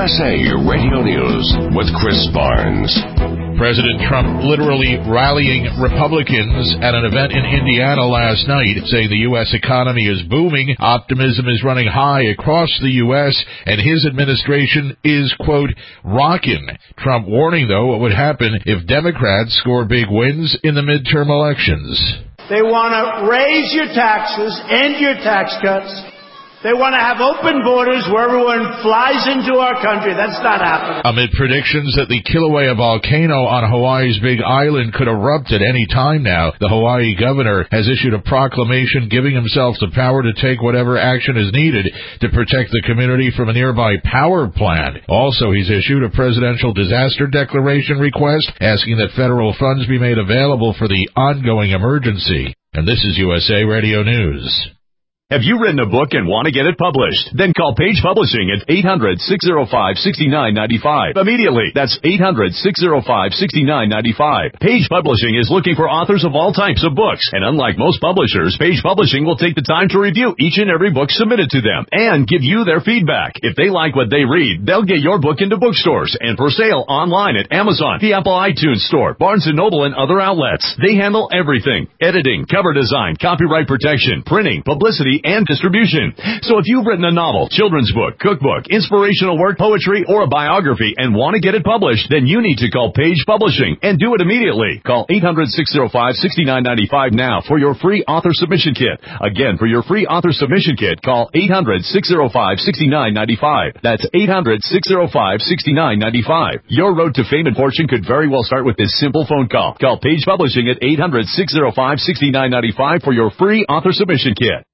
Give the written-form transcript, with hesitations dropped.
USA Radio News with Chris Barnes. President Trump literally rallying Republicans at an event in Indiana last night, saying the U.S. economy is booming, optimism is running high across the U.S., and his administration is, quote, rockin'. Trump warning, though, what would happen if Democrats score big wins in the midterm elections. They want to raise your taxes, end your tax cuts. They want to have open borders where everyone flies into our country. That's not happening. Amid predictions that the Kilauea volcano on Hawaii's Big Island could erupt at any time now, the Hawaii governor has issued a proclamation giving himself the power to take whatever action is needed to protect the community from a nearby power plant. Also, he's issued a presidential disaster declaration request asking that federal funds be made available for the ongoing emergency. And this is USA Radio News. Have you written a book and want to get it published? Then call Page Publishing at 800-605-6995. Immediately. That's 800-605-6995. Page Publishing is looking for authors of all types of books. And unlike most publishers, Page Publishing will take the time to review each and every book submitted to them and give you their feedback. If they like what they read, they'll get your book into bookstores and for sale online at Amazon, the Apple iTunes Store, Barnes & Noble, and other outlets. They handle everything: editing, cover design, copyright protection, printing, publicity, and distribution. So if you've written a novel, children's book, cookbook, inspirational work, poetry, or a biography and want to get it published, then you need to call Page Publishing and do it immediately. Call 800-605-6995 now for your free author submission kit. Again, for your free author submission kit, call 800-605-6995. That's 800-605-6995. Your road to fame and fortune could very well start with this simple phone call. Call Page Publishing at 800-605-6995 for your free author submission kit.